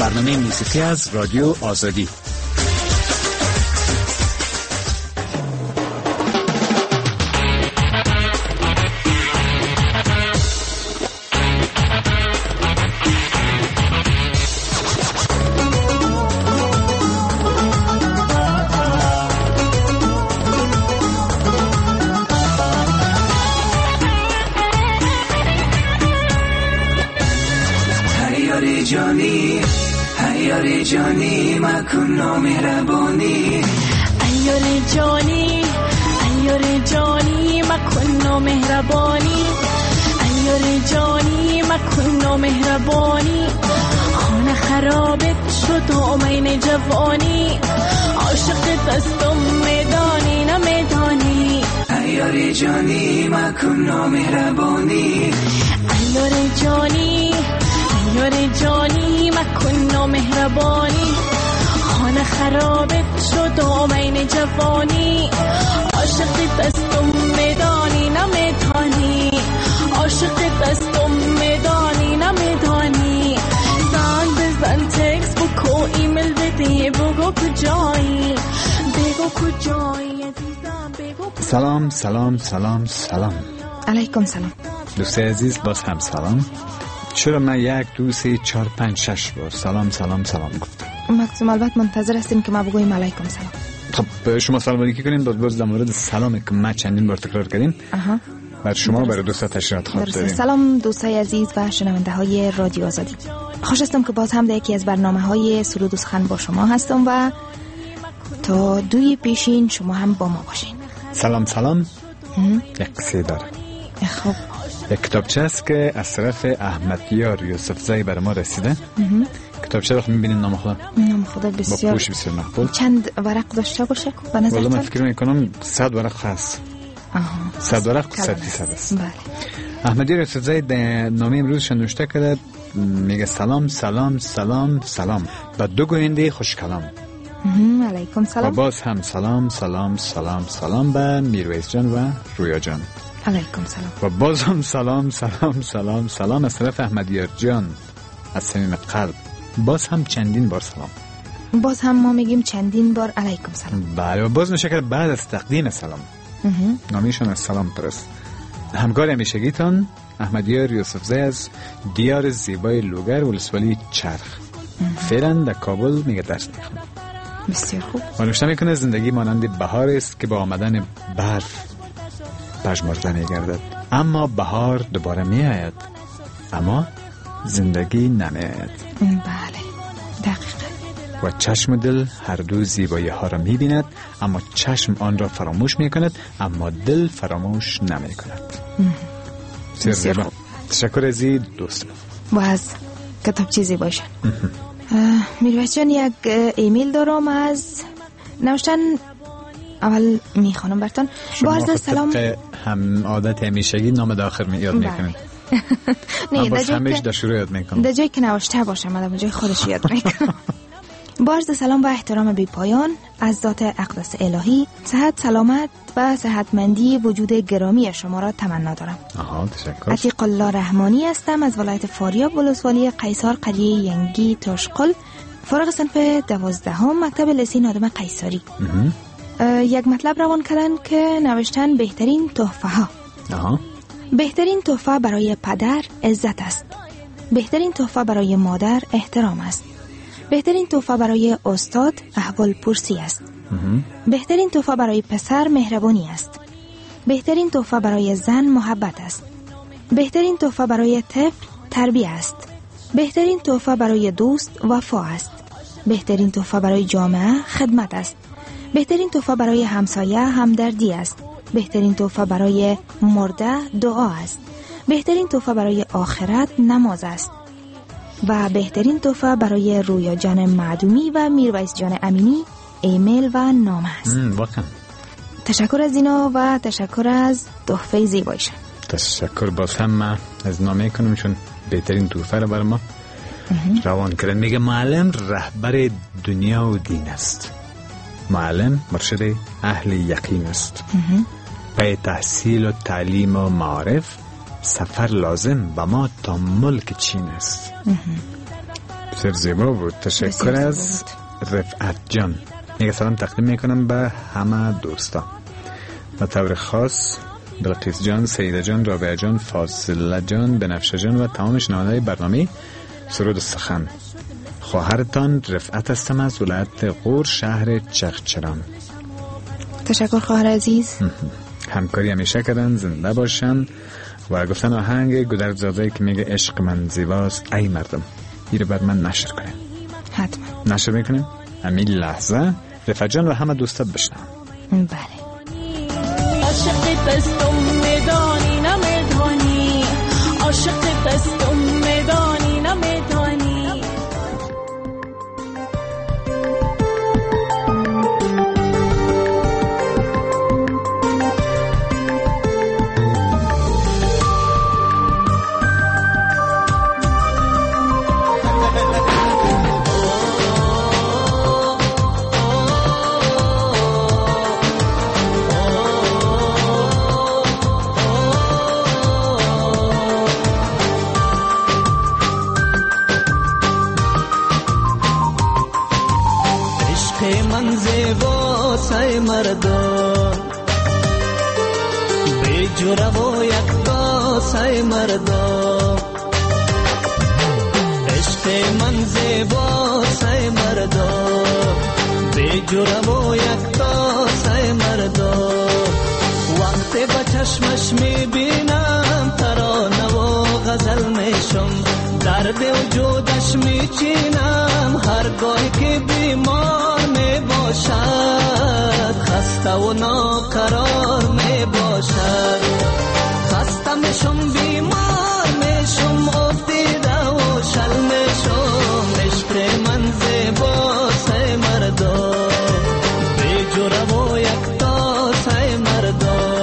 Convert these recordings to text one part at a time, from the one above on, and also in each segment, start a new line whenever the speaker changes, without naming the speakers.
برنامه موسیقی از رادیو آزادی.
ایار جانی مکن نامهربانی ایار جانی مکن نامهربانی ایار جانی مکن نامهربانی خانه خرابت شد آمین جوانی عاشق دستم میدانی نمیدانی ایار جانی مکن نامهربانی ایار جانی مکن نامهربانی خانه خرابت شد آمین جوانی عاشق دستم میدانی نمیدانی عاشق دستم میدانی نمیدانی زنگ بزن تکس بکو ایمیل بده بگو کجایی عزیزم بگو.
سلام
علیکم سلام
دوست عزیز، باز هم سلام. چرا من 1 2 3 4 5 6 بار سلام گفتم؟
مکتوم البته منتظر هستیم که ما بگوییم علیکم سلام.
خب شما سلام علیکم کنین، باز در مورد سلامی که ما چندین بار تکرار کردیم برای شما برای دوستا تشریحات خواهد داریم.
سلام دوستای عزیز و شنونده های رادیو آزادی، خوش هستم که باز هم در یکی از برنامه های سرود و سخن با شما هستم و تا دوی پیشین شما هم با ما باشین.
سلام یک قصه داره.
خب
یک کتابچه است که از طرف احمدیار یوسفزئی برای ما رسیده. کتابچه رو می‌بینید نام خدا
بسیار
با پوش بسیار مقبول.
چند ورق داشته باشه به نظر؟
والله من فکر می‌کنم 100 ورق هست. 100 ورق 100% است.
بله.
احمدیار یوسفزئی در نامه امروزش نوشته کرده، میگه سلام و دو گوینده خوش کلام.
علیکم سلام.
و باز هم سلام به میرویس جان و رویا جان.
علیکم سلام.
و باز هم سلام از طرف احمدیار جان از صمیم قلب. باز هم چندین بار سلام.
باز هم ما میگیم چندین بار علیکم سلام.
بله، و باز میشه که بعد از تقدیم سلام نامیشون از سلام پرست. همکار همیشگیتان احمدیار یوسفزئی از دیار زیبای لوگر ولسوالی چرخ. فعلا در کابل میگه درس میخونه.
بسیار خوب.
و نوشته میکنه زندگی مانند بهار است که با آمدن برف پژمرده میگردد، اما بهار دوباره میآید، اما زندگی نمیآید.
بله دقیقا.
و چشم و دل هر دو زیبایی ها را میبیند، اما چشم آن را فراموش میکند، اما دل فراموش نمیکند.
بسیار خوب.
تشکر عزیز دوستم.
و از کتاب چیزی باشه. میرویس جان، یک ایمیل دارم از نوشتن. اول میخوانم براتون. با عرض سلام.
هم عادت همیشگی نام داخل یاد میکنید.
نه،
باز همیشه در شروع یاد میکنم.
در جایی که نوشته باشه من در جای خودش یاد میکنم. با عرض سلام و احترام بی پایان از ذات اقدس الهی، صحت، سلامت و صحتمندی وجود گرامی شما را تمنا دارم.
تشکر.
عتیق الله رحمانی هستم از ولایت فاریاب ولسوالی قیصار قریه ینگی تاشقل، فارغ صنف 12 مکتب لیسه نادم قیصاری. یک مطلب روان کردن که نوشتن بهترین تحفه ها. بهترین تحفه برای پدر عزت است. بهترین تحفه برای مادر احترام است. بهترین تحفه برای استاد احوال پرسی است. بهترین تحفه برای پسر مهربانی است. بهترین تحفه برای زن محبت است. بهترین تحفه برای طفل تربیت است. بهترین تحفه برای دوست وفا است. بهترین تحفه برای جامعه خدمت است. بهترین تحفه برای همسایه همدردی است. بهترین تحفه برای مرده دعا است. بهترین تحفه برای آخرت نماز است. و بهترین تحفه برای رویا جان معدومی و میرویس جان امینی ایمیل و نامه است.
واقعا
تشکر از اینا و تشکر از تحفه زیبایشان.
تشکر باز هم من از نامه کنم، چون بهترین تحفه رو برای ما روان کردن. میگه معلم رهبر دنیا و دین است. معلم مرشد اهل یقین است. پای تحصیل و تعلیم و معارف سفر لازم و ما تا ملک چین است. بسیار زیبا بود. تشکر از رفعت جان. میگه سلام تقدیم میکنم به همه دوستا، و طور خاص بلقیس جان، سیده جان، رابعه جان، فاصله جان، بنفشه جان و تمام شنونده‌های برنامه سرود سخن. خواهرتان رفعت هستم از ولایت غور، شهر چغچران.
تشکر خواهر عزیز.
همکاری همیشه کردن، زنده باشن. و گفتن آهنگ گودرزاده که میگه عشق من زیباست ای مردم، این رو بر من نشر کنیم.
حتما
نشر میکنیم. همین لحظه رفعت جان و همه دوستات بشنم.
بله.
عاشق دستم میدانی نمیدانی، عاشق دستم میدانی نمیدانی.
مردم بی جوره و یک داسه مردم، عشق من زیباسه مردم بی جوره و یک داسه مردم. وقتی با چشمش میبینم ترانه و غزل میشم، درد وجودش میچینم هرگاه که بیمار میباشد، خسته و ناقرار میباشد. خسته میشم بیمار میشم افتیده و شل میشم، عشق من زیباسه مردم بی جوره و یک داسه مردم.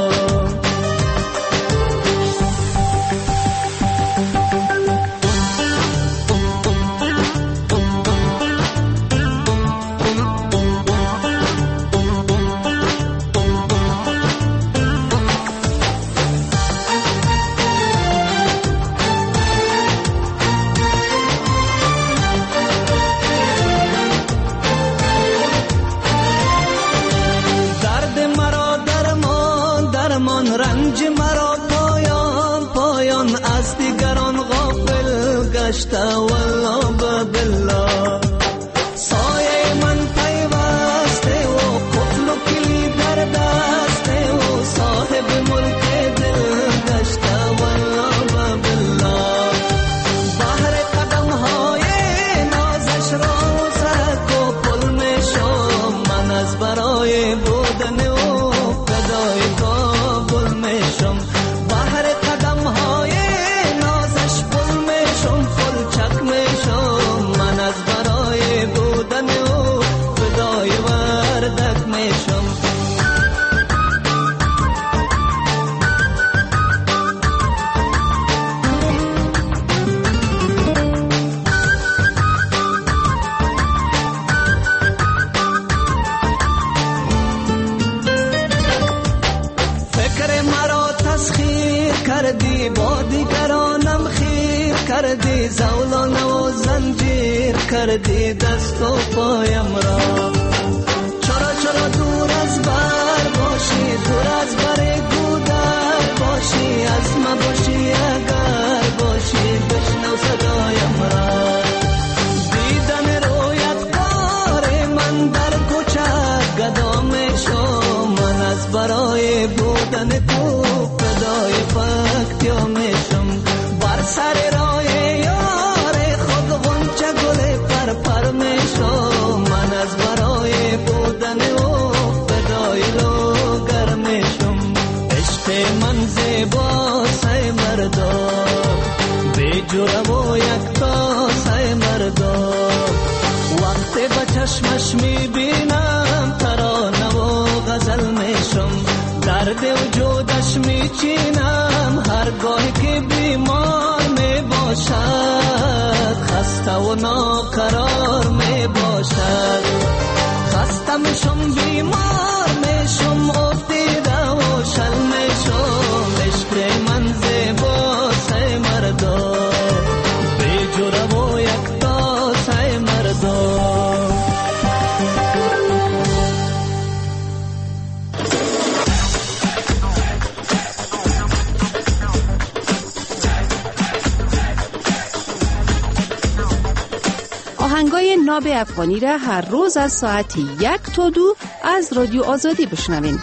رنج مرا پایان پایان از دیگران غافل گشته، والله بالله سایه من پیوسته و قفل و کلی در دسته و صاحب ملک دل گشته، والله بالله بحر قدم های نازش را سرک و پل میشم، من از برای بودن و فدای کابل میشم. بحر قدم های نازش پل میشم، پل چک میشم، من از برای بودن و فدای وردک میشم. کردی با دیگرانم خیر کردی، زولان و زنجیر کردی دست و پایم را. چرا دور از بر باشی، دور از بر گودر باشی، از ما باشی اگر باشی، بشنو صدایم را. دیدن رویت کار من در کوچه گدا میشم، من از برای بودن تو فدای فکتیا میشم. بر سر راه یار خود غنچه گل پر میشم، من از برای بودن و فدای لوگر میشم. عشق من زیباسه مردم بی جوره و یک تاسه مردم. وقتی با چشمش میبینم ترانه و غزل میشم، درد وجودش میچینم هرگاه که بیمار میباشد، خسته و ناقرار میباشد. خسته میشم بیمار میشم افتیده و شل میشم، عشق من زیباسه مردم بی جوره و یک تاسه
آهنگای ناب افغانی را هر روز از ساعت 1 تا 2 از رادیو آزادی بشنوین.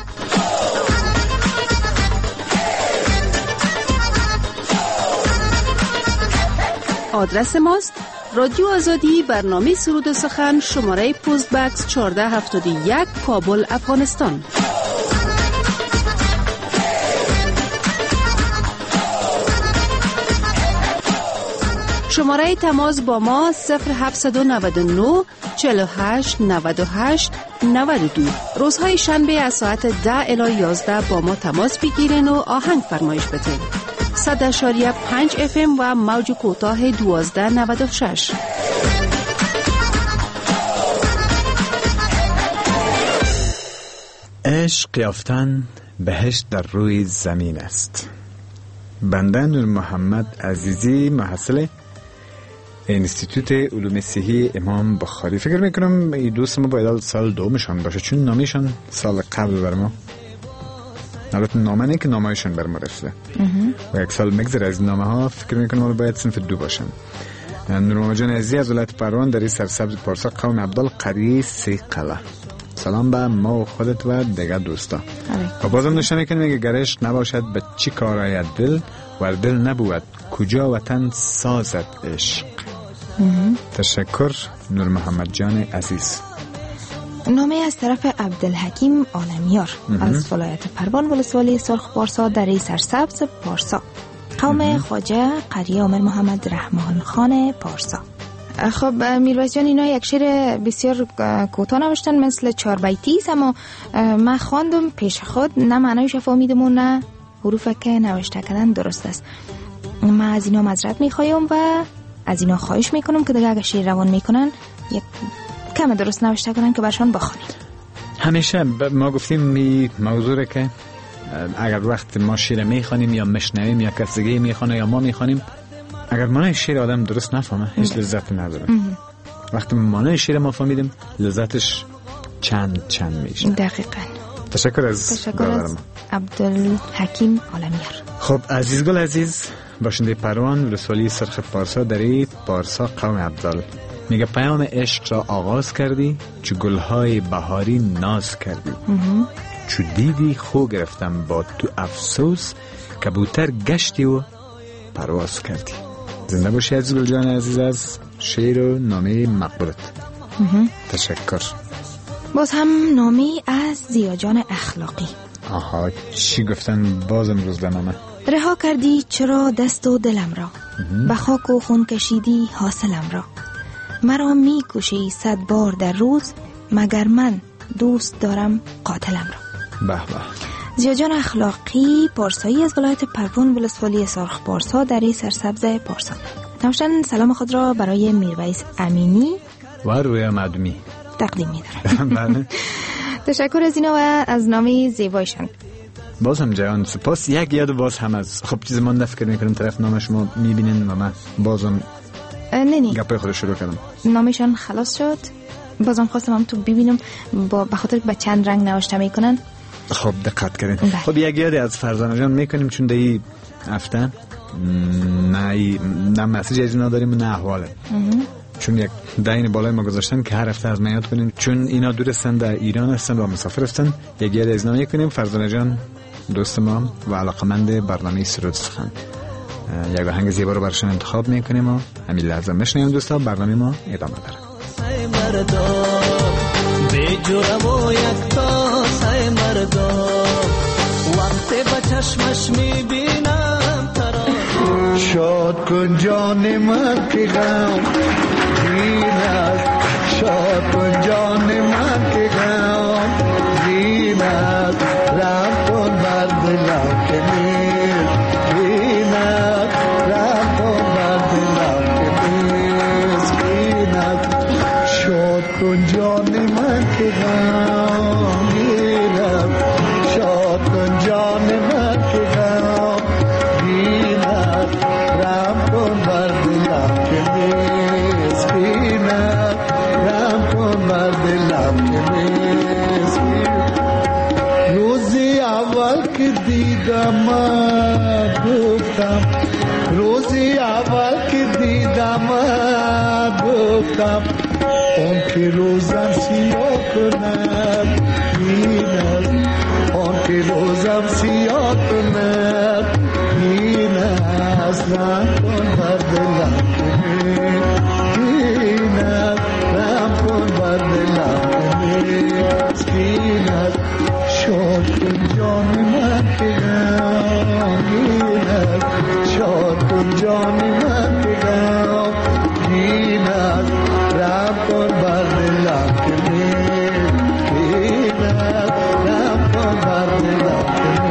آدرس ماست رادیو آزادی، برنامه سرود و سخن، شماره پست بکس 1471 کابل، افغانستان. شماره تماس با ما 0799 48 98 92. روزهای شنبه از ساعت 10 الی 11 با ما تماس بگیرین و آهنگ فرمایش بدین. 100.5 FM و موج کوتاه 1296.
عشق یافتن بهشت در روی زمین است. بنده نور محمد عزیزی، محصل انستیتوت علوم صحی امام بخاری. فکر میکنم این دوست ما باید سال دومشان باشه، چون نامیشان سال قبل بر ما، البته نامه نه که نامهشان بر ما رفته و یک سال مگذره از نامه ها. فکر میکنم باید صنف 2 باشن. نور محمد جان عزیزی از ولایت پروان در سرسبز پارسا، قوم عبدال، قریه 3 قلعه. سلام به ما و خودت و دیگر دوستا. و بازم نشان میکنیم اگه گرش نباشد به چی کار آید دل، و دل نبود کجا وطن سازد عشق. تشکر نور محمد جان عزیز.
نامه از طرف عبدالحکیم عالمیار از ولایت پروان، ولسوالی سرخ پارسا، دره سرسبز پارسا، قوم خواجه، قریه عمر محمد رحمان خان پارسا. خب میرویس جان، اینا یک شعر بسیار کوتاه نوشتن، مثل 4 بیتی است، اما من خواندم پیش خود، نه معنیش فهمیدم و نه حروف که نوشته کردن درست است. من از اینا معذرت میخوایم و از اینا خواهش میکنم که دیگه اگه شعر روان میکنن یک کم درست نوشته کنن که برشان بخونیم.
همیشه ما گفتیم می موضوع که اگر وقت ما شعر میخوانیم یا مشنویم یا کسی دیگه میخونه یا ما میخوانیم، اگر معنی شعر آدم درست نفهمه هیچ لذت نداره. وقتی معنی شعر ما فهمیدیم لذتش چند میشه.
دقیقاً.
تشکر از
عبدالحکیم عالمیار.
خب عزیزگل عزیز، باشنده پروان، ولسوالی سرخ پارسا، دره پارسا، قوم عبدال، میگه پیام عشق را آغاز کردی، چو گلهای بهاری ناز کردی. چو دیدی خو گرفتم با تو افسوس، کبوتر گشتی و پرواز کردی. زنده باشی عزیزگل جان عزیز از شعر و نامه مقبولت. تشکر.
باز هم نامی از زیاجان اخلاقی.
آها، چی گفتن باز امروز در نامه؟
رها کردی چرا دست و دلم را، به خاک و خون کشیدی حاصلم را. مرا می کشی 100 بار در روز، مگر من دوست دارم قاتلم را.
به به.
زیاجان اخلاقی پارسایی از ولایت پروان، ولسوالی سرخ پارسا، دره سرسبز پارسا. نوشتن سلام خود را برای میرویس امینی
و رویا معدومی
تقدیم می‌دارم.
بله.
تشکر از اینا و از نامه زیبایشان.
باز هم جان سپاس. یک یاد باز هم از خب چیز من فکر می‌کنم طرف نام شما می‌بینین و من بازم
نه
گپای خود شروع کردم.
نامشان خلاص شد. بازم خواستم هم تو ببینم به خاطر به چند رنگ نوشته میکنن.
خب دقت کردین. خب یک یادی از فرزانه جان میکنیم، چون دی هفته نه مسیج از اینا داریم نه احواله، چون یک داین بالای ما گذاشتن که هر هفته از من یاد کنیم، چون اینا دور هستن، در ایران هستن و مسافر هستن. یک یاد از اینا میکنیم. فرزانه جان دوست ما و علاقمند برنامه سرود سخن، یک آهنگ زیبا رو برشان انتخاب میکنیم و همین لحظه میشنیم دوستا. برنامه ما ادامه داره.
به جرم و یکتا سای مردا، وقتی با چشمش میبینم ترا. شاد کن جان من که غم گیرد، شاد کن جان من که غم گیرد، رم کن بر دلم که میگیرد، رم کن بر دلم که میگیرد. شاد کن جان من که غم گیرد، شاد کن جان من که غم گیرد، رم کن بر دلم که میگیرد، رم کن بر دلم که میگیرد. روزی اول که دیدم گفتم، روزی اول که دیدم گفتم، اون که روزم سیاه کند این است اون که روزم سیاه کند این است رحم کن بر دلم این است رحم کن بر دلم این است شاد کن جان من که غمگین است شاد کن جان من که غمگین است رحم کن بر دلم که این است رحم کن بر دلم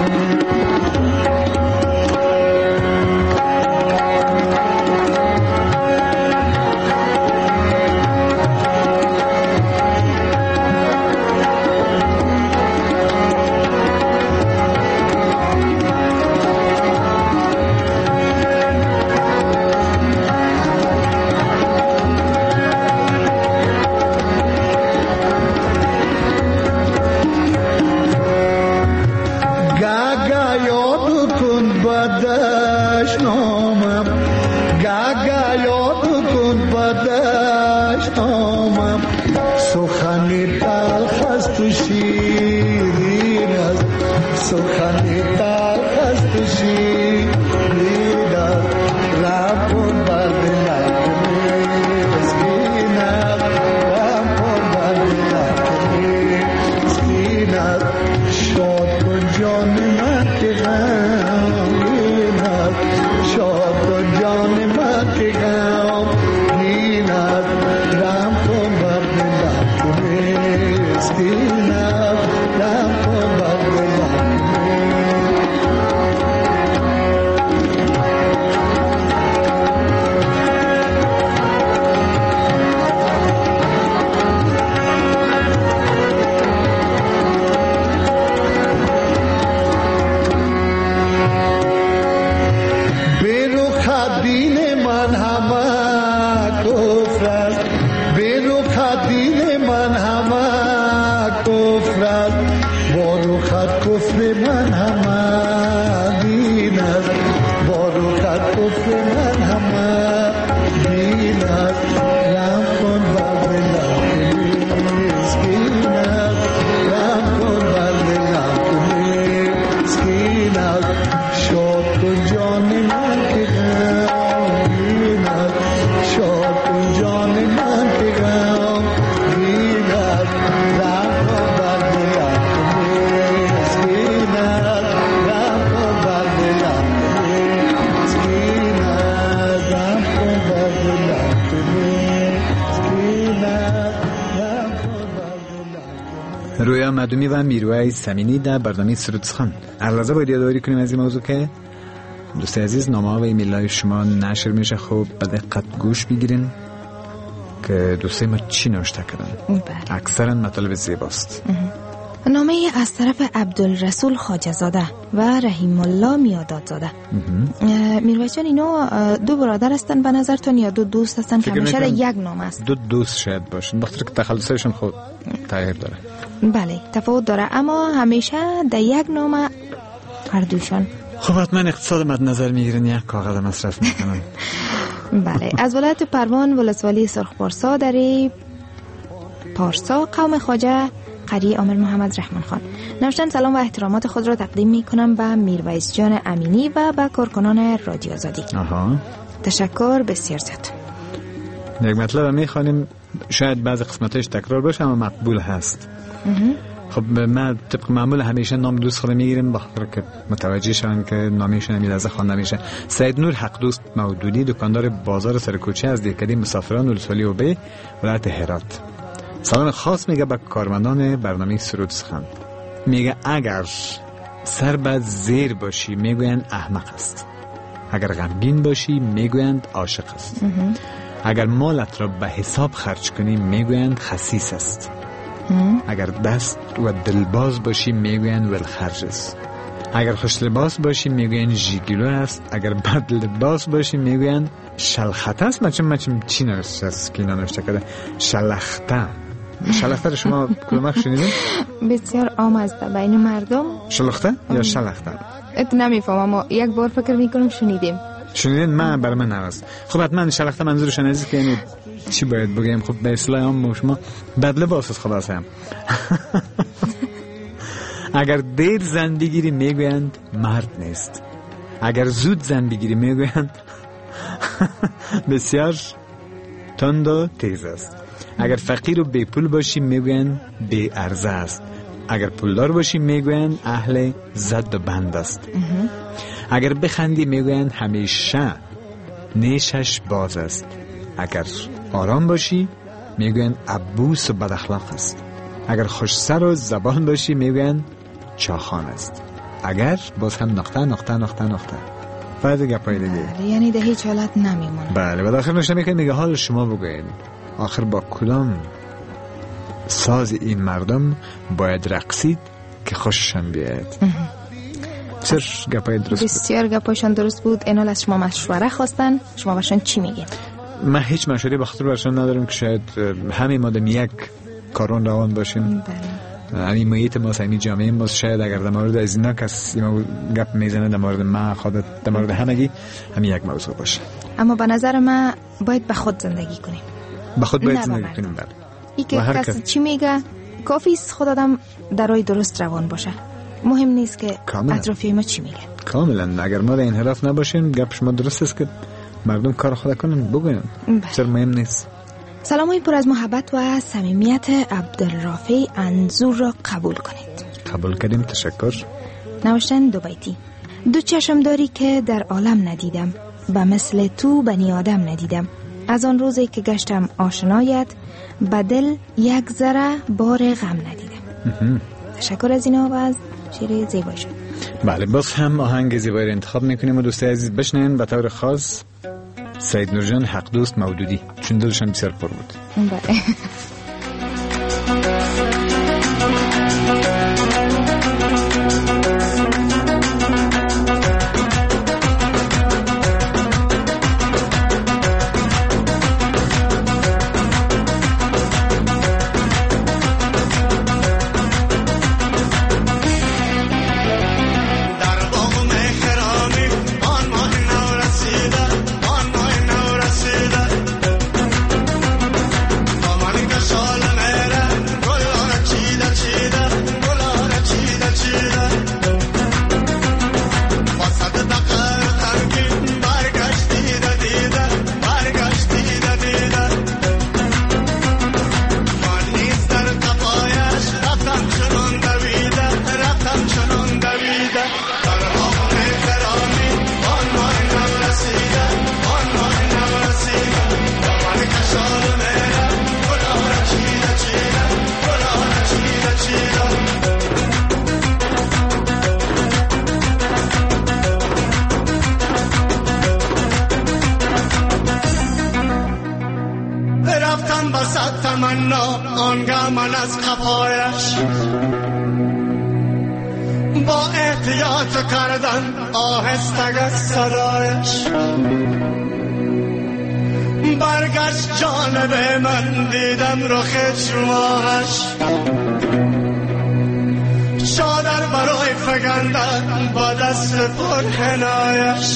رویا مدومی و میروی سمینی در برنامه سرود سخن. عرضه باید یادآوری کنیم از این موضوع که دوست عزیز نامه و ایمیل شما نشر میشه، خوب به دقت گوش بگیرین که دوستای ما چی نوشته کردن. اکثرا مطالب زیباست.
نامه از طرف عبدالرسول خواجه‌زاده و رحیم الله میادادزاده. میرویس جان اینا دو برادر هستن به نظرتون یا دو دوست هستن که همیشه یک نام است؟
دو دوست شاید باشن، بخاطر که تخلصشون خود تغییر داره.
بله تفاوت داره، اما همیشه در یک نام هر دوشان.
خب حتما اقتصاد مد نظر میگیرن، یک کاغذ مصرف میکنن.
بله. از ولایت پروان ولسوالی سرخپارسا در پارسا قوم خواجه قری عامر محمد رحمان خان نوشتن سلام و احترامات خود را تقدیم می کنم به میرویس جان امینی و به کارکنان رادیو آزادی. تشکر بسیار زیاد.
یک مطلب می خوانیم، شاید بعضی قسمتش تکرار باشه اما مقبول هست. خب ما طبق معمول همیشه نام دوست خود میگیریم بخاطر که متوجه شون که نامشون میلازه خوانده میشه. سید نور حق دوست مودودی، دکاندار بازار سرکوچه از دهکده مسافران ولسوالی اوبه ولایت هرات، سلام خاص میگه به کارمندان برنامه سرود سخن. میگه اگر سر به زیر باشی میگویند احمق است، اگر غمگین باشی میگویند عاشق است، اگر مالت را به حساب خرج کنی میگویند خسیس است، اگر دست و دلباز باشی میگویند ولخرج است، اگر خوش لباس باشی میگویند ژیگلو است، اگر بد لباس باشی میگویند شلخته است. مچم چی نوشته است که نوشته کرده شلخته. شلخته شما کدوم شنیدین؟
بسیار عام است بین مردم.
شلخته یا شلخته؟
نمیفهمم، اما یک بار فکر میکنم شنیدیم.
شنیدین؟ من برای من هست. خب حتما شلخته منظورشان عزیز که یعنی چی باید بگیم؟ خب به اصطلاح هم شما بدله باسد خلاص هم. اگر دیر زن بگیری میگویند مرد نیست، اگر زود زن بگیری میگویند بسیار تند و تیز است، اگر فقیر و بی پول باشی میگویند بی ارزه است، اگر پولدار باشی میگویند اهل زد و بند است، اگر بخندی میگویند همیشه نیشش باز است، اگر آرام باشی میگویند عبوس و بد اخلاق است، اگر خوش سر و زبان باشی میگویند چاخان است، اگر باز هم نقطه نقطه نقطه نقطه بعد گپای دیگه.
یعنی در هیچ حالت نمیمونه.
بله. و آخر نشته میکنه میگه حال شما بگوید آخر با کدام ساز این مردم باید رقصید که خوششان بیاید. بسیار گپای درست بود.
بسیار گپایشان درست بود. اینال از شما مشوره خواستن، شما برشان چی میگین؟
من هیچ مشوره به خاطر برشان ندارم که شاید همین مادم یک کارون روان باشیم. همین محیط ما، همین جامعه ما، شاید اگر در مورد از اینا کسی گپ میزنه در مورد ما خودت، در مورد همگی همین یک موضوع باشه.
اما به نظر من باید به خود زندگی کنیم.
به خود باید زندگی کنیم. بله.
ای که کسی چی میگه کافی است خود آدم در راه درست روان باشه. مهم نیست که اطرافی ما چی میگه.
کاملا. اگر ما در انحراف نباشیم گپ شما درست است که مردم کار خود کنن بگوین. بسیار مهم نیست.
سلامای پر از محبت و صمیمیت عبدالرافع انظور را قبول کنید.
قبول کردیم. تشکر.
نوشتن دو بیتی. دو چشم داری که در عالم ندیدم، به مثل تو بنی آدم ندیدم. از آن روزی که گشتم آشنایت، به دل یک ذره بار غم ندیدم. تشکر از اینا و از شعر زیبای شد.
بله. باز هم آهنگ زیبایی را انتخاب میکنیم و دوستای عزیز بشنین. به طور خاص سید نورجان حق دوست مودودی، چون دلشان بسیار پر بود.
بله.
من از قفایش با احتیاط کردن آهسته از صدایش، برگشت جانب من دیدم رخ چماهش، چادر برای فگندن با دست پرحنایش،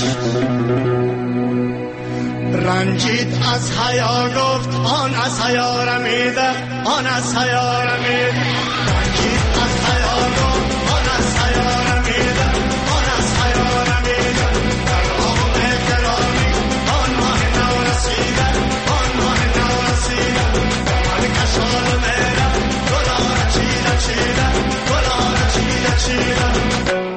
رنجید از حیا گفت آن از حیا رمیده، آن از حیا رمیده، رنجید از حیا گفت آن از حیا رمیده، آن از حیا رمیده، در آغم احترامی آن ماه نو رسیده، آن ماه نو رسیده، من کشال میره گلار چیده چیده، گلار چیده چیده.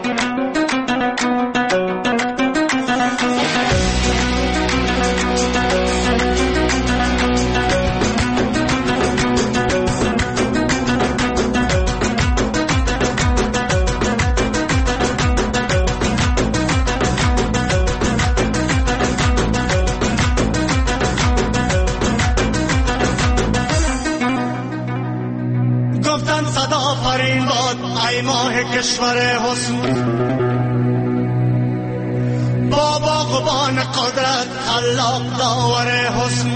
ای ماه کشور حسن با باغبان قدرت خلاق داور حسن،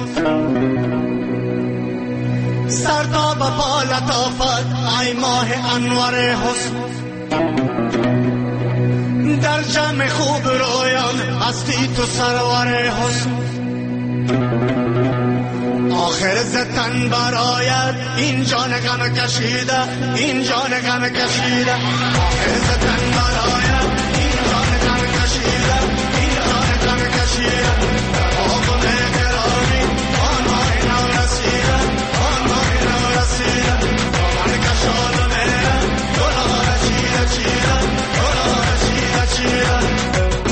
سرتا به پا لطافت ای ماه انور حسن، در جمع خوب رویان هستی تو سرور حسن. آخر زتن برایت این جان غم کشیده، این جان غم کشیده. آخر زتن برایت این جان غم کشیده، این جان غم کشیده. آقا مهربانی آنهای نو رسیده، آنهای نو رسیده. آمن کشان مهره گلها چیده چیده، گلها چیده چیده.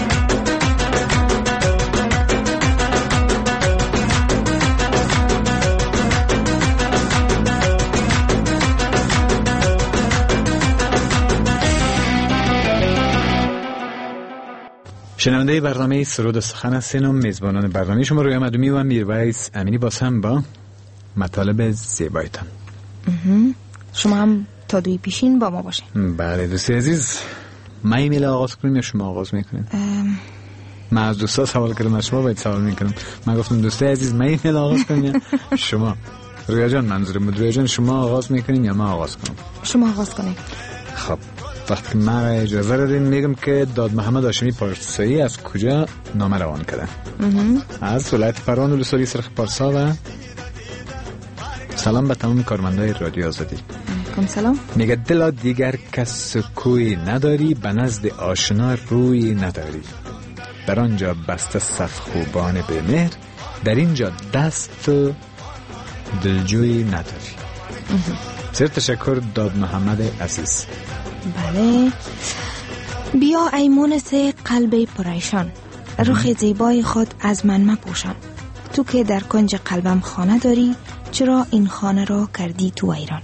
شنونده برنامه سرود و سخن هستین و میزبانان برنامه شما رویا مدومی و میرویس امینی باز هم با مطالب زیبایتان.
شما هم تا دوی پیشین با ما باشین.
بله دوستی عزیز، ما ایمیل آغاز کنیم یا شما آغاز میکنیم؟ من از دوستا سوال کردم، از شما باید سوال میکنم. من گفتم دوستی عزیز ما ایمیل آغاز کنیم یا شما؟ رویا جان منظورم بود. رویا جان شما آغاز میکنیم یا ما آغاز کنم؟
شما آغاز کنید.
خب وقتی من اجازه دادین میگم که داد محمد هاشمی پارسایی از کجا نامه روان کرده؟ از ولایت پروان ولسوالی سرخ پارسا. و سلام به تمام کارمندای رادیو آزادی.
کم سلام.
میگه دلا دیگر کس کوی نداری، به نزد آشنا روی نداری. در آنجا بسته صف خوبان به مهر، در اینجا دست دلجوی نداری. سر تشکر داد محمد عزیز.
بله. بیا ای مونس قلب پریشان، رخ زیبای خود از من مپوشان. تو که در کنج قلبم خانه داری، چرا این خانه را کردی تو ایران؟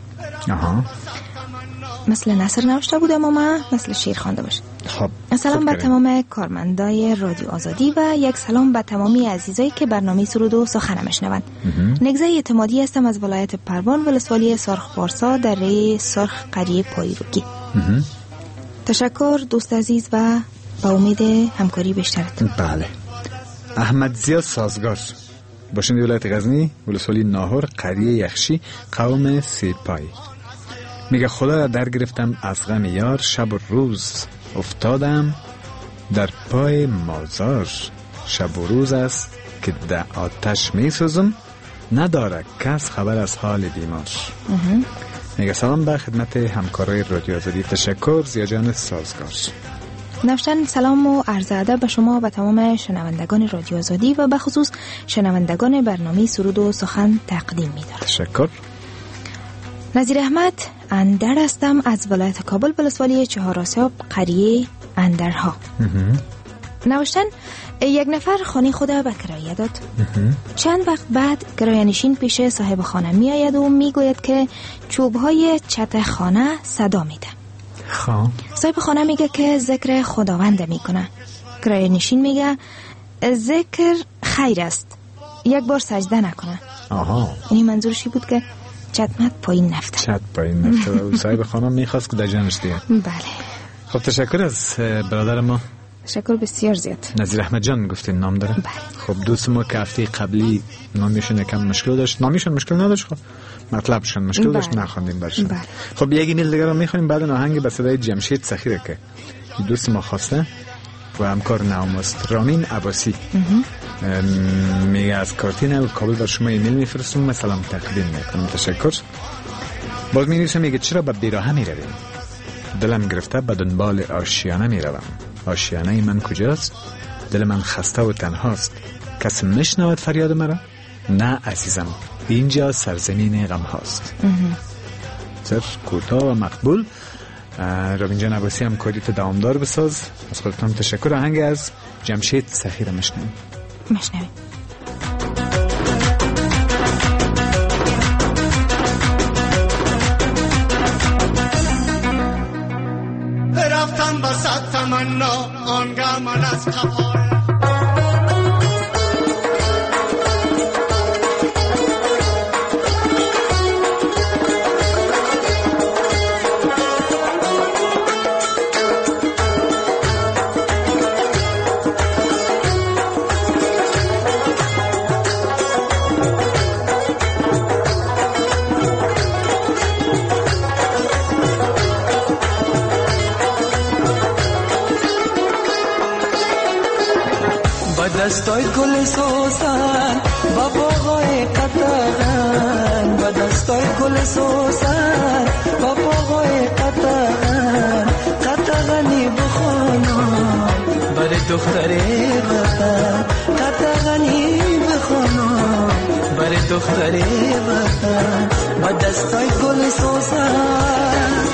مثل نصر نوشته بودم اما مثل شیر خوانده باشه.
خب
سلام به تمام کارمندای رادیو آزادی و یک سلام به تمامی عزیزایی که برنامه سرود و سخن میشنوند. نگزه اعتمادی هستم از ولایت پروان ولسوالی سرخ پارسا در سرخ قریه پایروکی. تشکر دوست عزیز و با امید همکاری بیشترت.
بله. احمد زیا سازگار، باشنده ولایت غزنی ولسوالی ناهور قریه یخشی قوم سیپای. میگه خدا را در گرفتم از غم یار، شب و روز افتادم در پای مازار. شب و روز است که در آتش میسوزم، نداره کس خبر از حال بیمار. میگه سلام به خدمت همکارای رادیو آزادی. تشکر زیاجان سازگار.
نوشتن سلام و عرض ادب به شما و تمام شنوندگان رادیو آزادی و به خصوص شنوندگان برنامه سرود و سخن تقدیم می‌دارم.
تشکر.
نظیر احمد اندر هستم از ولایت کابل ولسوالی چهار آسیاب قریه اندرها. نوشتن یک نفر خانه خود به کرایه داد. چند وقت بعد کرایه‌نشین پیش صاحب خانه می آید و می گوید که چوب‌های چت خانه صدا میده. صاحب خانه میگه که ذکر خداوند میکنه. کرایه‌نشین میگه ذکر خیر است، یک بار سجده نکنه. یعنی منظورشی بود که چتمت پایین نفته.
چت پایین نفته و صاحب خانه میخواست که در جانش دیگه.
بله.
خب تشکر از برادر ما.
تشکر بسیار زیاد.
نظیر احمد جان گفتین نام داره؟
بله.
خب دوست ما که هفته قبلی نامیشون یکم مشکل داشت. نامیشون مشکل نداشت، خب مطلبشون مشکل داشت، نخوندیم برشون.
بله.
خب یک ایمیل دیگه رو میخونیم، بعد آهنگ به صدای جمشید سخیره که دوست ما خواسته و همکار نامست رامین عباسی. میگه از کارتین و کابل بر شما ایمیل میفرستم، مثلا تقدیم میکنم. تشکر. باز می‌نویسم میگه چرا به بیراهه میرویم؟ دلم گرفته به دنبال آشیانه میروم. آشیانه من کجاست؟ دل من خسته و تنهاست. کسی میشنود فریاد مرا؟ نه عزیزم، اینجا سرزمین غم هاست. صرف کوتاه و مقبول. رابین جان عباسی هم کاریت دوامدار بساز. از خودتان تشکر. آهنگ از جمشید سخیر مشنویم.
رفتم بسد تمنا آنگه من از قفای دستای گل سوسن با باغای قطغن با دستای گل سوسن با باغای قطغن قطغنی بخونم برای دختر وطن قطغنی بخونم برای دختر وطن با دستای گل سوسن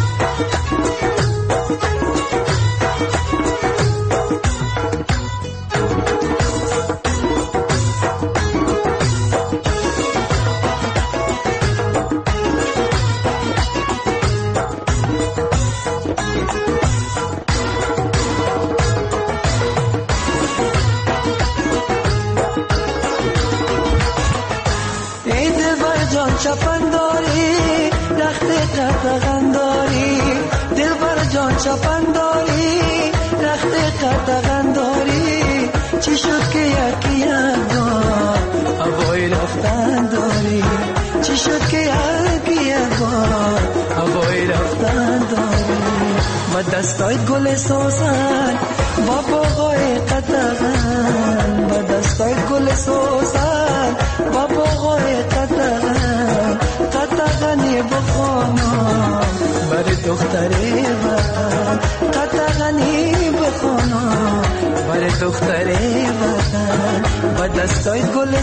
چپنداری رخت قطغنداری دلبر جان چپنداری رخت قطغنداری چی شد که یکی یکبار هوای رفتن داری چی شد که یکی یکبار هوای رفتن داری با دستای گل سوسن با باغای قطغن با دستای گل سوسن با باغای قطغن قطغنی بخونم برای دختر وطن قطغنی بخونم برای دختر وطن با دستای گل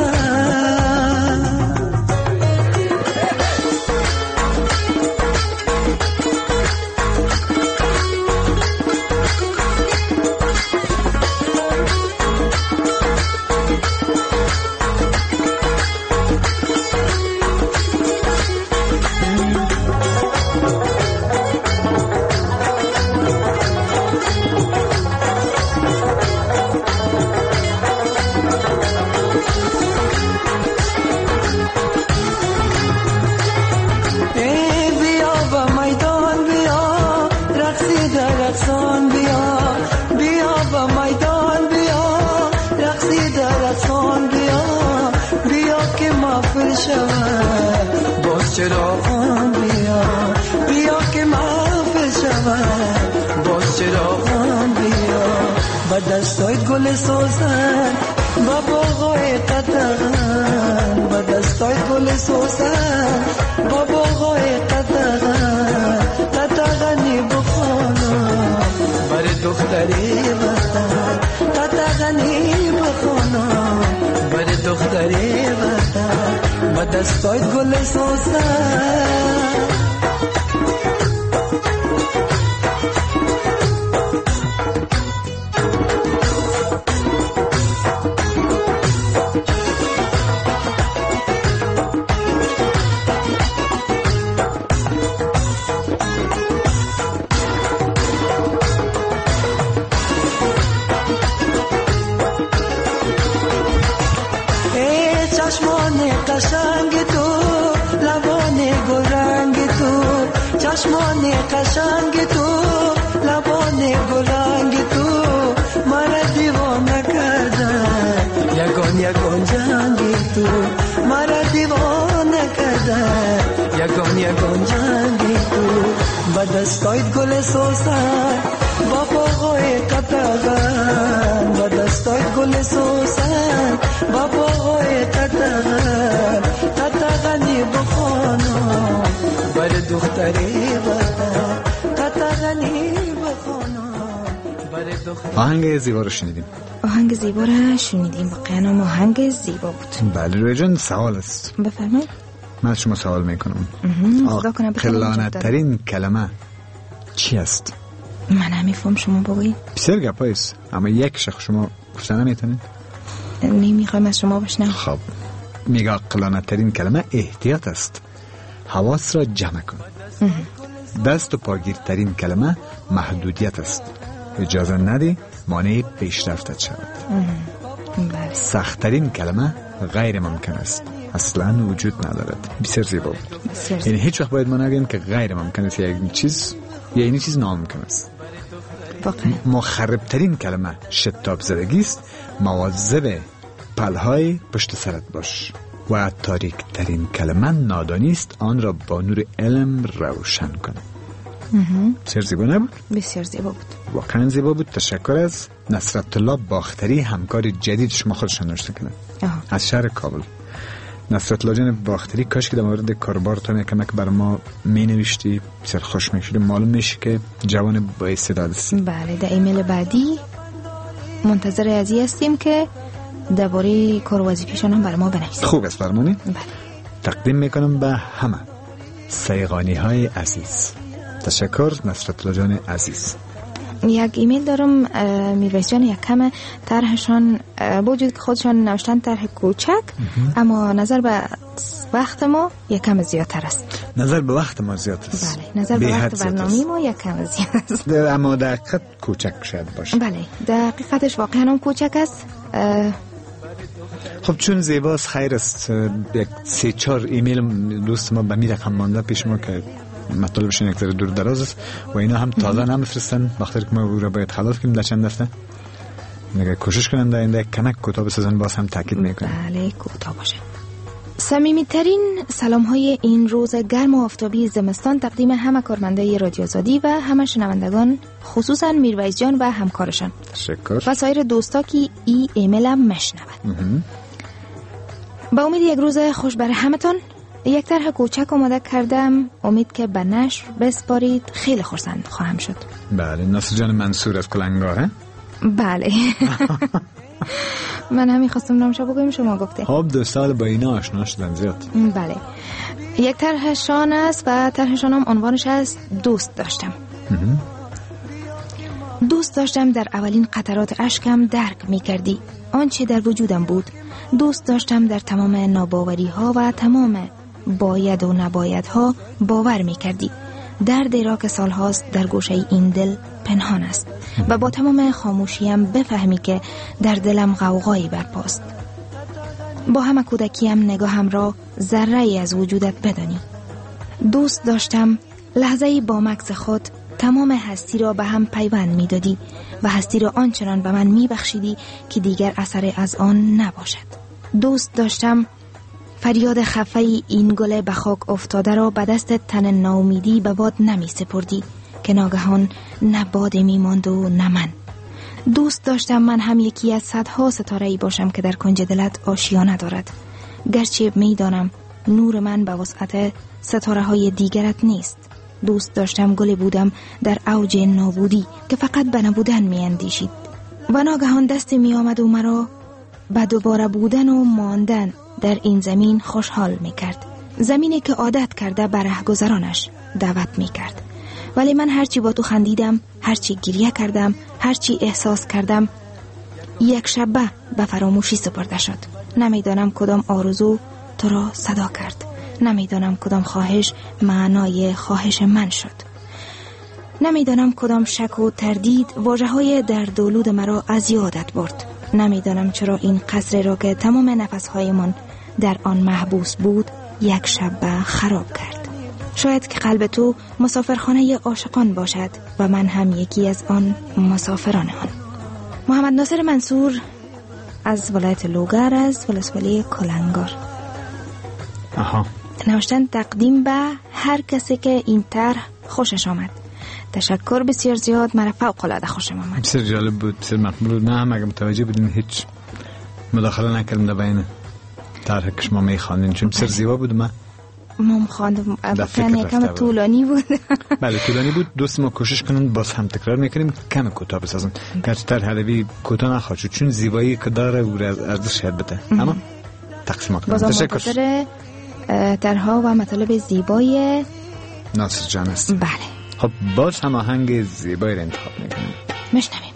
سوسن باز چراغان بیا بیا که محفل شود باز چراغان بیا با دستای گل سوسن با باغای قطغن با دستای گل سوسن با باغای قطغن قطغنی بخونم برای دختری وطن قطغنی بخونم برای دختری وطن با دستای گل سوسن قشنگ تو لبان گل رنگ تو چشمان قشنگ تو لبان گل رنگ تو مرا دیوانه کردن یگان یگان جنگی تو مرا دیوانه کردن یگان یگان جنگی تو با دستای گل سوسن با باغای قطغن با دستای گل سوسن با باغای قطغن قطغنی بخونم برای دختری وطن قطغنی بخونم برای دختری.
آهنگ زیبا رو شنیدیم.
آهنگ زیبا رو شنیدیم. واقعا هم آهنگ زیبا بود.
بله روی جان سوال است.
بفرمایید.
من از شما سوال میکنم. عاقلانه ترین کلمه چی است؟
من نمیفهم شما بگویید.
بسیار گپایست اما یک شخص شما گفتن نمیتونید؟
نمیخوایم از شما بشنم.
خب میگه عاقلانه ترین کلمه احتیاط است. حواس را جمع کن. دست و پاگیرترین کلمه محدودیت است. اجازه ندی مانع پیشرفتت شود. سختترین کلمه غیر ممکن است. اصلا وجود ندارد. بسیار زیبا بود. یعنی هیچ وقت باید ما نگیم که غیر ممکن است یا این چیز ناممکن است. مخربترین کلمه شتاب زدگی است. مواظب پلهای پشت سرت باش. و تاریک ترین کلمه نادانی است. آن را با نور علم روشن کن. بسیار زیبا نبود؟
بسیار زیبا بود.
واقعا زیبا بود. تشکر از نصرت الله باختری، همکار جدید شما خودشان نوشته کردن از شهر کابل. نصرت الله جان باختری، کاش که در مورد کاربارتان یکم بر ما می نوشتی، بسیار خوش می شدیم. معلوم میشه که جوان با استعداد هستی. بله،
در ایمیل بعدی منتظر ازی هستیم که درباره کار وظیفه‌شان هم بر ما بنویسید.
خوب است، فرمانید.
بله.
تقدیم میکنم به همه سیغانی های عزیز. تشکر نصرت الله جان عزیز.
یک ایمیل دارم میرویس جان، یک کم طرحشان با وجود که خودشان نوشتن طرح کوچک، اما نظر به وقت ما یک کم زیادتر است.
نظر به وقت ما زیاد است.
بله، نظر به وقت برنامه ما یک کم زیاد است.
اما دقیقت کوچک شاید باشه.
بله، دقیقتش واقعا هم کوچک است.
خب چون زیباست، خیر است. یک 3-4 ایمیل دوست ما به می رقم مانده پیش ما که مطلبشون یک ذره دور دراز است و اینا هم تازه نمیفرستن، وقتی که ما او را باید خلاص کنیم در چند هفته. نگه کوشش کنن در اینده کمک کوتاه بسازن، باز هم تاکید میکنم.
بله، کوتاه باشه. صمیمیترین سلام های این روز گرم و آفتابی زمستان تقدیم همه کارمندای رادیو آزادی و همه شنوندگان، خصوصا میرویس جان و همکارشان.
تشکر.
و سایر دوستا که ای ایمیلم مشنون. با امید یک روز خوش برای همتون. یک طرح کوچک آماده کردم، امید که به نشر بسپارید، خیلی خرسند خواهم شد.
بله، ناصر جان منصور از کلنگاه.
بله. من همین خواستم نامشو بگویم، شما گفته.
خب 2 سال با اینا آشنا شدن زیاد.
بله، یک طرحشان است و طرحشان هم عنوانش است دوست داشتم. دوست داشتم در اولین قطرات اشکم درک می کردی آنچه در وجودم بود. دوست داشتم در تمام ناباوری ها و تمام باید و نباید ها باور می کردی. دردی را که سال هاست در گوشه این دل پنهان است و با تمام خاموشیم بفهمی که در دلم غوغایی برپاست. با همه کودکیم نگاهم را ذره ای از وجودت بدانی. دوست داشتم لحظه‌ای با مکث خود تمام هستی را به هم پیوند می دادی و هستی را آنچنان به من می بخشیدی که دیگر اثر از آن نباشد. دوست داشتم فریاد خفه این گل به خاک افتاده را به دست تن ناامیدی به باد نمی سپردی که ناگهان نه باد می ماند و نه من. دوست داشتم من هم یکی از صدها ستاره‌ای باشم که در کنج دلت آشیانه دارد، گرچه می دانم نور من به وسعت ستاره های دیگرت نیست. دوست داشتم گلی بودم در اوج نابودی که فقط به نبودن می اندیشید و ناگهان دستی می آمد و مرا به دوباره بودن و ماندن در این زمین خوشحال می کرد. زمینی که عادت کرده به رهگذرانش دعوت می کرد. ولی من هرچی با تو خندیدم، هرچی گریه کردم، هرچی احساس کردم، یک شبه به فراموشی سپرده شد. نمیدانم کدام آرزو تو را صدا کرد، نمیدانم کدام خواهش معنای خواهش من شد، نمیدانم کدام شک و تردید واژه‌های دردآلود مرا از یادت برد. نمیدانم چرا این قصر را که تمام نفس‌هایمان در آن محبوس بود یک شب خراب کرد. شاید که قلب تو مسافرخانه عاشقان باشد و من هم یکی از آن مسافران آن. محمد ناصر منصور از ولایت لوگر از ولسوالی کلنگار. نوشتن تقدیم به هر کسی که این طرح خوشش آمد. تشکر بسیار زیاد، مرا فوق العاده خوشم آمد. بسیار
جالب بود، بسیار مقبول بود. نه هم اگه متوجه بودین هیچ مداخله نکردم در بین طرح که شما میخواندین، چون بسیار زیبا بود. ما
خواندم کم طولانی بود.
بله طولانی بود. دوست ما کوشش کنن باز هم تکرار میکنیم کم کوتاه بسازن، گرچه طرح ادبی کوتاه نخواهد شد چون زیبایی که داره او را ارزش شاید بده، اما تقسیم کنم.
تشکر. طرح‌ها و مطالب زیبای
ناصر جان است.
بله.
خب باز هم آهنگ زیبایی را انتخاب میکنیم.
مشنویم.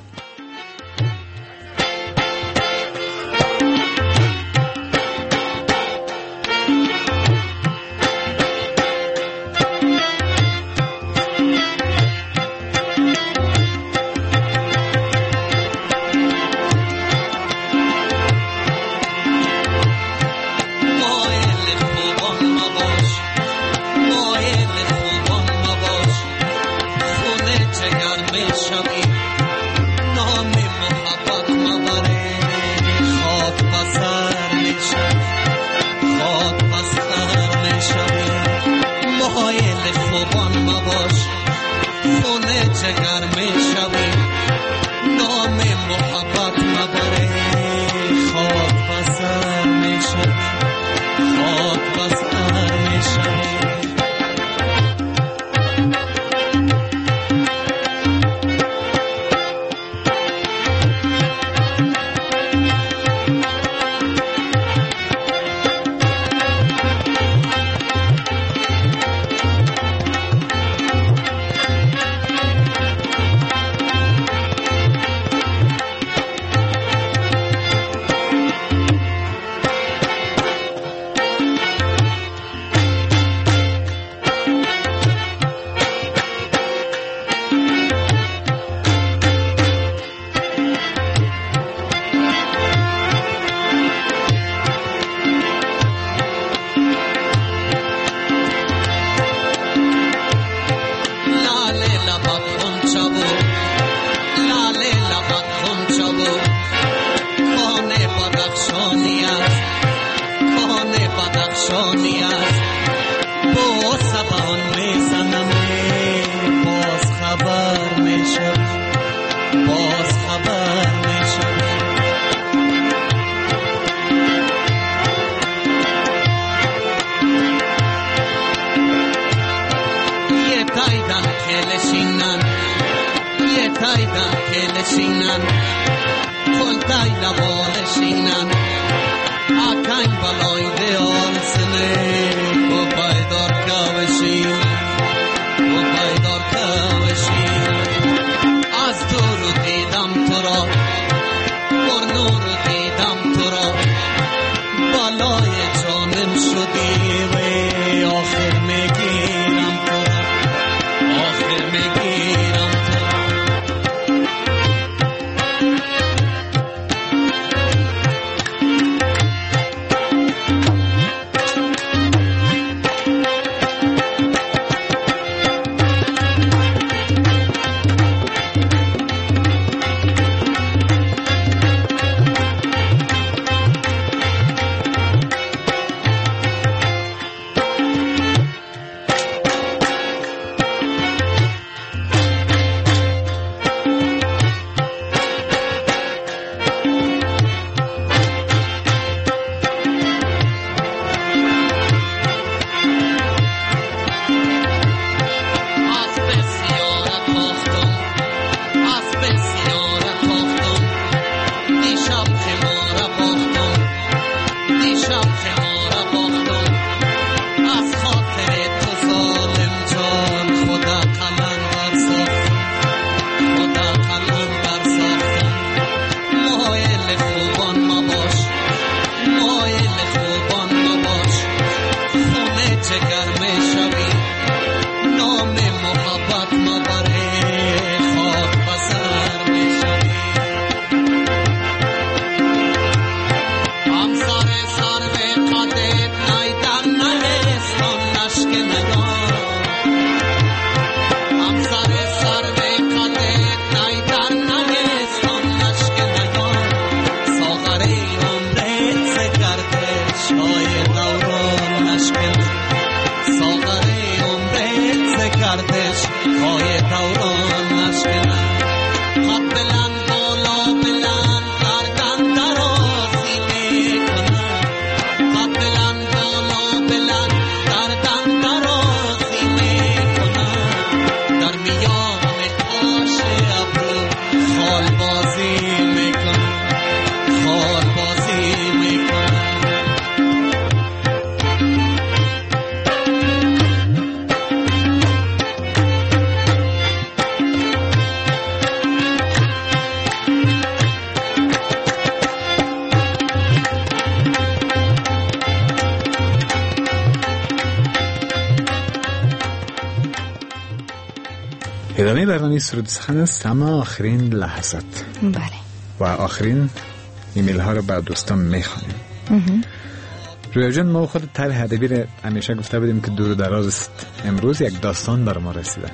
بدخشانی است کان بدخشانی است با سبان میزنم باز خبر میشم باز خبر میشم یه تایدن کلشینن یه تایدن کلشینن کلتای لبالشینن اکن بلای دیال سنه و پایدار کاوشین و پایدار کاوشین از دور دیدم تو را بر نور دیدم تو را بالای جانم شدی و آخر میگیرم تو را آخر میگیرم تو را
ادامه برنامه سرود سخن است، اما آخرین لحظات.
بله.
و آخرین ایمیل ها رو بر دوستان میخوانیم. رویا جان، ما خود طرح ادبی رو همیشه گفته بودیم که دور و دراز است. امروز یک داستان بر ما رسیده.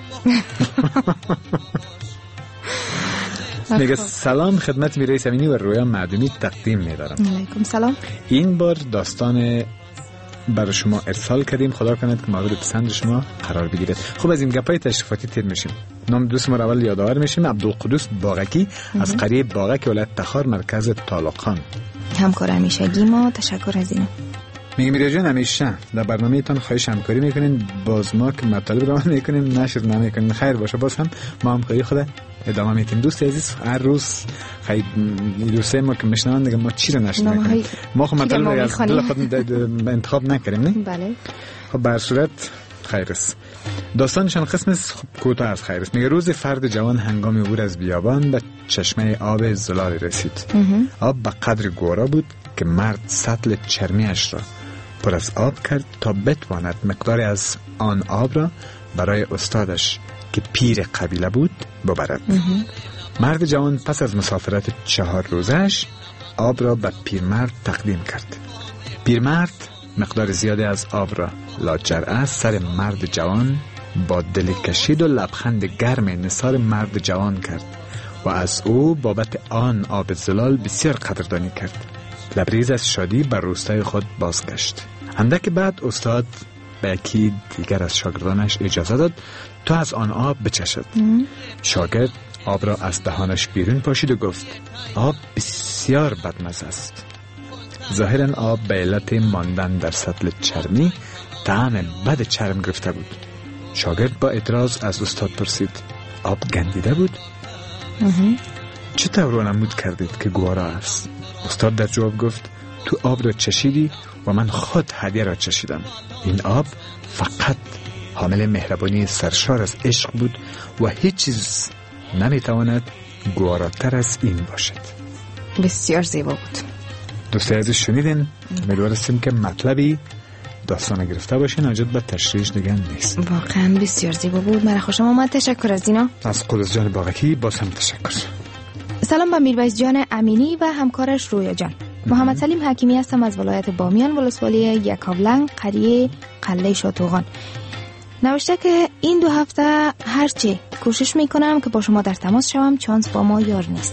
میگه سلام خدمت میرئیس امینی و رویا معدومی تقدیم میدارم.
علیکم سلام.
این بار داستان برای شما ارسال کردیم، خدا کند که مورد پسند شما قرار بگیرد. خب از این گپای تشریفاتی تیر میشیم. نام دوست ما رو اول یادآور میشیم. عبدالقدوس باغکی از قریه باغک ولایت تخار مرکز طالقان.
همکار همیشگی ما، تشکر از اینو.
میگه میرا جان همیشه در برنامه تان خواهش همکاری میکنین، باز ما که مطالب رو میکنیم نشر نمیکنین. خیر باشه، باز هم ما همکاری خود ادامه میتیم. دوست عزیز، هر روز خیلی دوسته ما که میشنون دیگه ما چی رو نشر میکنیم. ما خب مطالب رو از دل خود انتخاب نکردیم، نه؟
بله.
خب به هر صورت خیر است. داستانشان قسم خب کوتاه از خیر است. میگه روز فرد جوان هنگام عبور از بیابان به چشمه آب زلال رسید. آب به قدر گورا بود که مرد سطل چرمیش را پر از آب کرد تا بتواند مقداری از آن آب را برای استادش که پیر قبیله بود ببرد. مرد جوان پس از مسافرت 4 روزش آب را به پیرمرد تقدیم کرد. پیرمرد مقدار زیادی از آب را لاجرعه سر مرد جوان با دل کشید و لبخند گرم نثار مرد جوان کرد و از او بابت آن آب زلال بسیار قدردانی کرد. لبریز از شادی بر روستای خود بازگشت. اندک بعد استاد به یکی دیگر از شاگردانش اجازه داد تا از آن آب بچشد. شاگرد آب را از دهانش بیرون پاشید و گفت آب بسیار بدمزه است. ظاهراً آب به علت ماندن در سطل چرمی طعم بد چرم گرفته بود. شاگرد با اعتراض از استاد پرسید آب گندیده بود؟ چطور نمود کردید که گوارا است؟ استاد در جواب گفت تو آب را چشیدی و من خود هدیه را چشیدم. این آب فقط حامل مهربانی سرشار از عشق بود و هیچ چیز نمیتواند گواراتر از این باشد.
بسیار زیبا بود.
دوستی عزیز شنیدین؟ امیدوار هستیم که مطلبی داستان گرفته باشین، حاجت به تشریح دیگه نیست.
واقعا بسیار زیبا بود. مرا خوشم آمد. تشکر از اینا.
از قدس جان باغکی باز هم تشکر.
سلام به میرویس جان امینی و همکارش رویا جان. محمد سلیم حکیمی هستم از ولایت بامیان، ولسوالی یکاولنگ، قریه قلعه شاتوغان. نوشته که این 2 هفته هرچی کوشش میکنم که با شما در تماس شوم، چانس با ما یار نیست.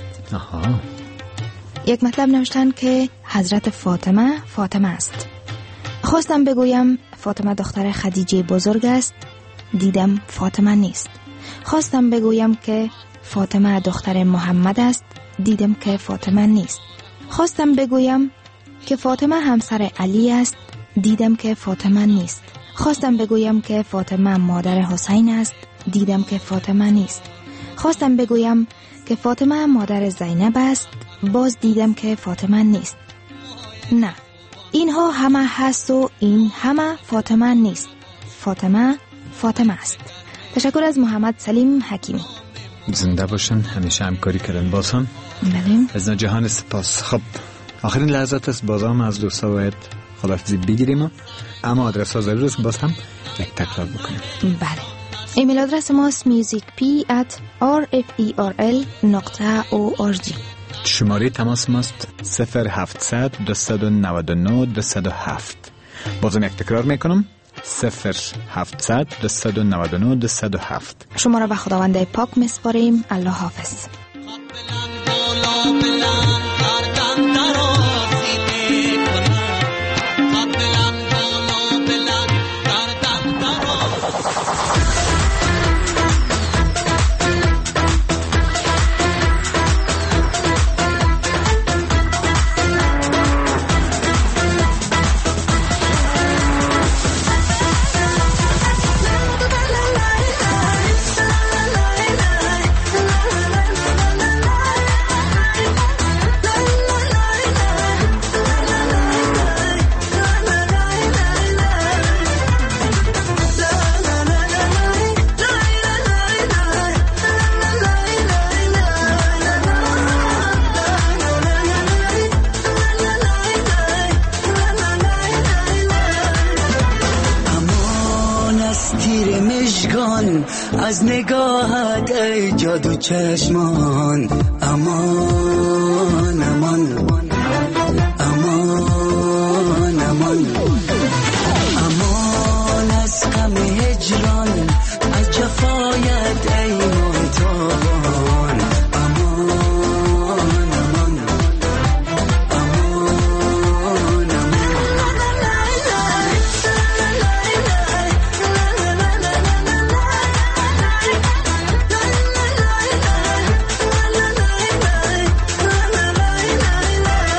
یک مطلب نوشتن که حضرت فاطمه است. خواستم بگویم فاطمه دختر خدیجه بزرگ است، دیدم فاطمه نیست. خواستم بگویم که فاطمه دختر محمد است، دیدم که فاطمه نیست. خواستم بگویم که فاطمه همسر علی است، دیدم که فاطمه نیست. خواستم بگویم که فاطمه مادر حسین است، دیدم که فاطمه نیست. خواستم بگویم که فاطمه مادر زینب است، باز دیدم که فاطمه نیست. نه، اینها همه هست و این همه فاطمه نیست. فاطمه است. تشکر از محمد سلیم حکیمی.
زنده باشن، همیشه همکاری کردن باسن.
بله.
از جهان سپاس. خب آخرین لحظات است، باز هم از دوستا باید خداحافظی بگیریم، اما آدرس ها ضرور است باز هم یک تکرار بکنیم.
بله. ایمیل آدرس ماست musicp@rferl.org.
شماره تماس ماست 0700 299 207. بازم یک تکرار میکنم 0700 299 207.
شما را به خداوند پاک میسپاریم. الله حافظ.
از نگاهت ای جادو چشمان، امان امان امان امان امان از غم هجران، از جفایت ای محتابان، امان امان امان امان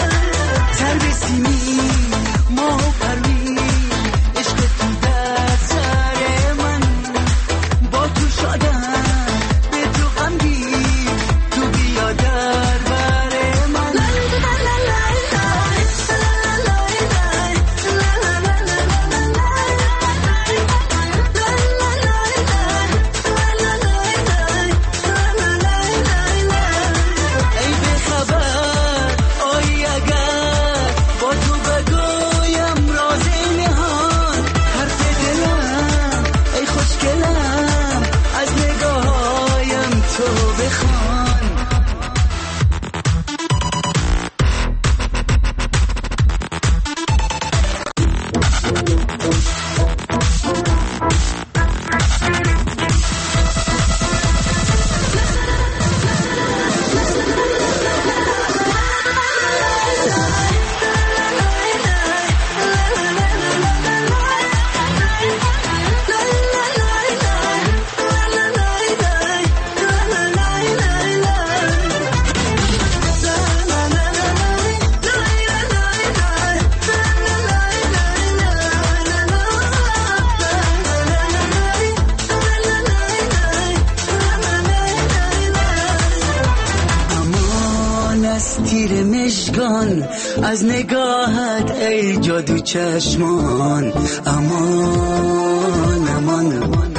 از نگاهت ای جادو چشمان. امان امان امان